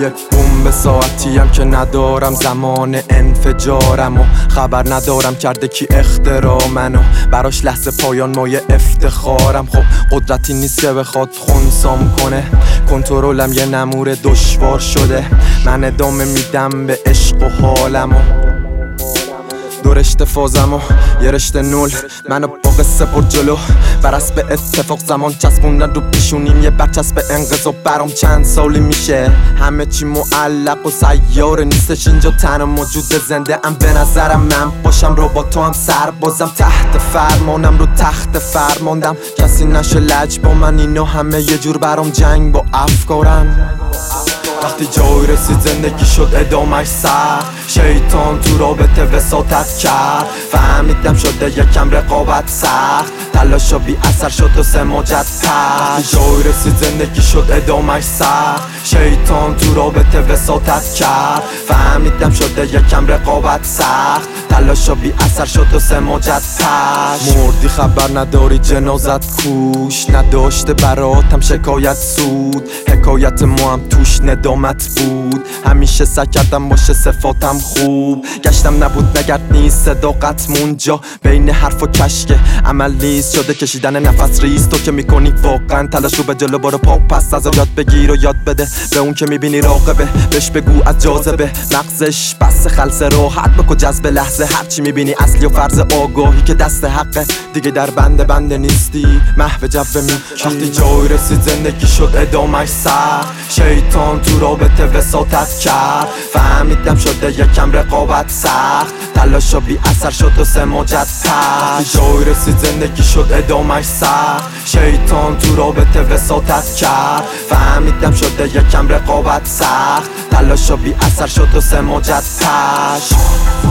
یک بمب ساعتیم که ندارم زمان انفجارم و خبر ندارم کرده کی اختراع منو، براش لحظه پایان مایه افتخارم. خب قدرتی نیست که بخواد خونسام کنه، کنترلم یه نمور دشوار شده. من ادامه میدم به عشق و حالم و دو رشته فازم و یه رشته نول، منو با قصه پر جلو. بر اسب اتفاق زمان چسبوندن رو پیشونیم یه برچسب انقضا. برام چند سالی میشه همه چی معلق و سیاره نیستش اینجا، تنها موجود زنده ام به نظرم من باشم. رو با تو هم سربازم، تحت فرمانم رو تخت فرماندم. کسی نشه لج با من، اینا همه یه جور برام جنگ با افکارم. وقتی جای رسید زندگی شد ادامش سخت، شیطان تو رابطه وساطت کرد. فهمیدم شده یکم رقابت سخت، تلاشا بی اثر شد و سماجت پشت. جای رسید زندگی شد ادامش سخت، شیطان تو رابطه وساطت کرد. فهمیدم شده یکم رقابت سخت، تلاشا بی اثر شد و سماجت پشت. مردی خبر نداری جنازت کوش، نداشته براتم شکایت سود. حکایت ما هم توش ندامت بود، همیشه سعی کردم باشه صفاتم خوب. گشتم نبود نگرد نیست صداقت مونجا، بین حرف و کشک عمل نیست. شده کشیدن نفس ریست، تو که میکنی واقعا تلاش رو به جلو برو پا پس از یاد بگیر و یاد بده به اون که میبینی راقبه. بهش بگو از جاذبه مغزش بس خلص راحت بکو جذب لحظه. هرچی میبینی اصلی و فرض آگاهی که دست حقه، دیگه در بنده نیستی محو جبه می. وقتی جای رسید زندگی شد ادامش سخت، شیطان تو رابطه وساطت کرد. فهمیدم شده یکم رقابت سخت، تلاشا بی اثر شد و سماجت پشت. جای رسید زندگی شد ادامش سخت، شیطان تو رابطه وساطت کرد. فهمیدم شده یکم رقابت سخت، تلاشا بی اثر شد و سماجت پشت.